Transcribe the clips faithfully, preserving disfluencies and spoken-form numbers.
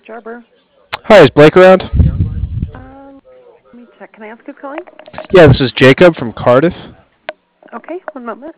Arbor. Hi, is Blake around? Um, let me check. Can I ask who's calling? Yeah, this is Jacob from Cardiff. Okay, one moment.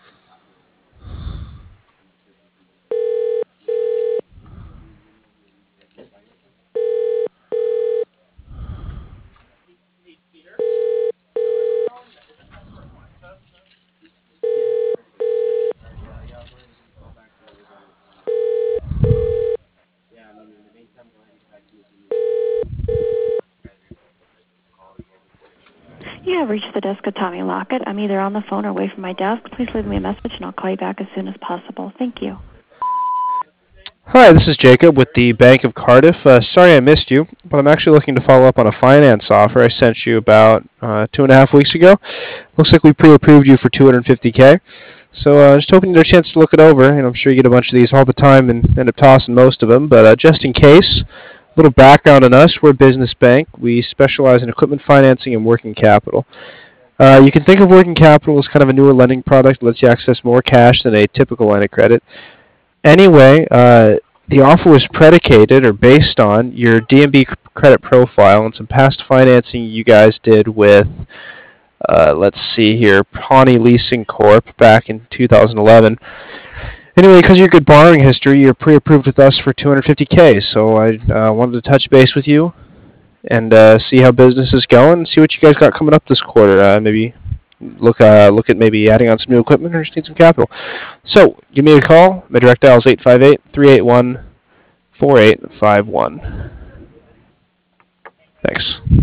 You have reached the desk of Tommy Lockett. I'm either on the phone or away from my desk. Please leave me a message and I'll call you back as soon as possible. Thank you. Hi, this is Jacob with the Bank of Cardiff. Uh, sorry I missed you, but I'm actually looking to follow up on a finance offer I sent you about uh, two and a half weeks ago. Looks like we pre-approved you for two hundred fifty K. So uh, just hoping you get a chance to look it over, and I'm sure you get a bunch of these all the time and end up tossing most of them. But uh, just in case, a little background on us. We're a business bank. We specialize in equipment financing and working capital. Uh, you can think of working capital as kind of a newer lending product that lets you access more cash than a typical line of credit. Anyway, uh, the offer was predicated or based on your D and B credit profile and some past financing you guys did with, uh, let's see here, Pawnee Leasing Corp back in two thousand eleven. Anyway, because of your good borrowing history, you're pre-approved with us for two hundred fifty K. So I uh, wanted to touch base with you and uh, see how business is going, see what you guys got coming up this quarter. Uh, maybe look uh, look at maybe adding on some new equipment or just need some capital. So give me a call. My direct dial is eight five eight, three eight one, four eight five one. Thanks.